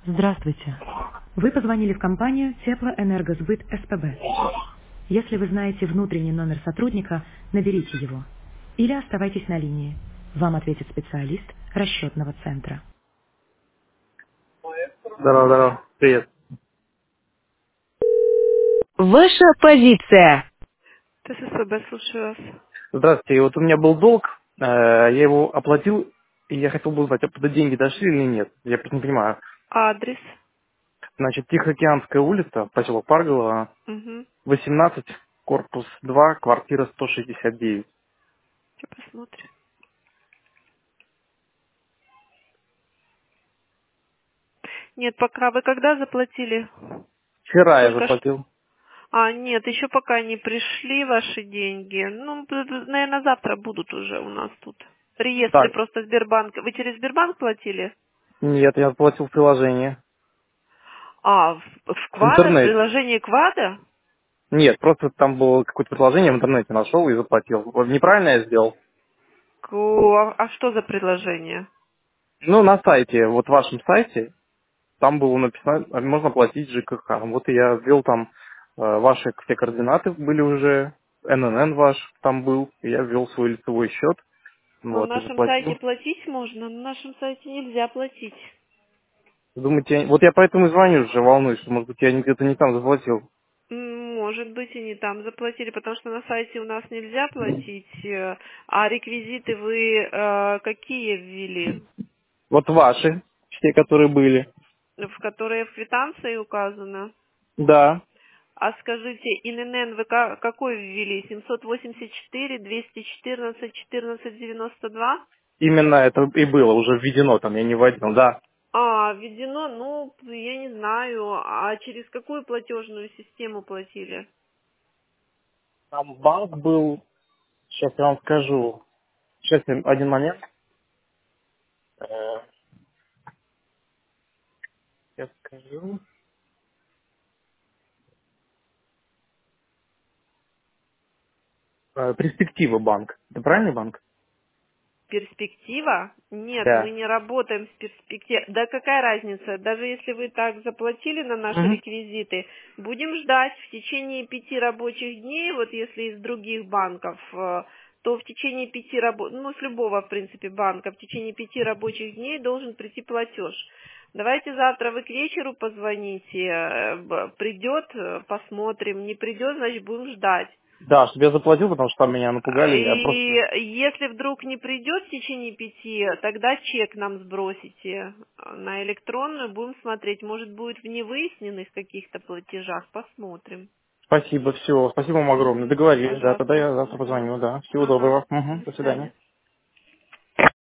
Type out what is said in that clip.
Здравствуйте. Вы позвонили в компанию Теплоэнергосбыт СПБ. Если вы знаете внутренний номер сотрудника, наберите его. Или оставайтесь на линии. Вам ответит специалист расчетного центра. Здорово, здорово. Привет. Ваша позиция. ТССБ, слушаю вас. Здравствуйте. Вот у меня был долг, я его оплатил, и я хотел бы узнать, а туда деньги дошли или нет. Я просто не понимаю. Адрес. Значит, Тихоокеанская улица, поселок Парголово, Угу. 18, корпус 2, квартира 169. Сейчас посмотрим. Нет, пока. Вы когда заплатили? Вчера я Только что. заплатил. Нет, еще пока не пришли ваши деньги. Ну, наверное, завтра будут уже у нас тут. Реестры Так, просто Сбербанка. Вы через Сбербанк платили? нет, я оплатил в приложении. В В Квада, в интернете. приложении Квада? Нет, просто там было какое-то приложение в интернете, нашел и заплатил. Вот неправильно я сделал? А что за предложение? Ну, на сайте, вот в вашем сайте, там было написано, можно платить ЖКХ. Вот и я ввел там ваши все координаты были уже, ННН ваш там был, и я ввел свой лицевой счет, На вот, и нашем сайте заплатил. платить можно, на нашем сайте нельзя платить. Думаете, вот я поэтому и звоню уже, волнуюсь, что, может быть, я где-то не там заплатил. Может быть, и не там заплатили, потому что на сайте у нас нельзя платить. А реквизиты вы какие ввели? Вот ваши, те, которые были. В которые в квитанции указано? Да, А скажите, ИНН вы какой ввели? 784, 214, 1492? именно это и было, уже введено там, я не вводил, да. Введено, ну, я не знаю. А через какую платежную систему платили? Там банк был, сейчас я вам скажу, сейчас один момент. Э, Сейчас скажу. Перспектива банк. Это правильный банк? Перспектива? Нет, мы Да. не работаем с перспективой. Да какая разница? Даже если вы так заплатили на наши Мгм. реквизиты, будем ждать в течение 5 рабочих дней, вот если из других банков, то в течение 5 рабочих, ну, с любого, в принципе, банка, в течение 5 рабочих дней должен прийти платеж. Давайте завтра вы к вечеру позвоните, придет, посмотрим, не придет, значит, будем ждать. Да, чтобы я заплатил, потому что там меня напугали, я просто... И если вдруг не придет в течение 5, тогда чек нам сбросите на электронную, будем смотреть. Может, будет в невыясненных каких-то платежах, посмотрим. Спасибо, все, спасибо вам огромное. Договорились, да, тогда Пожалуйста. я завтра позвоню, да. Всего Ага. доброго. До До свидания. свидания.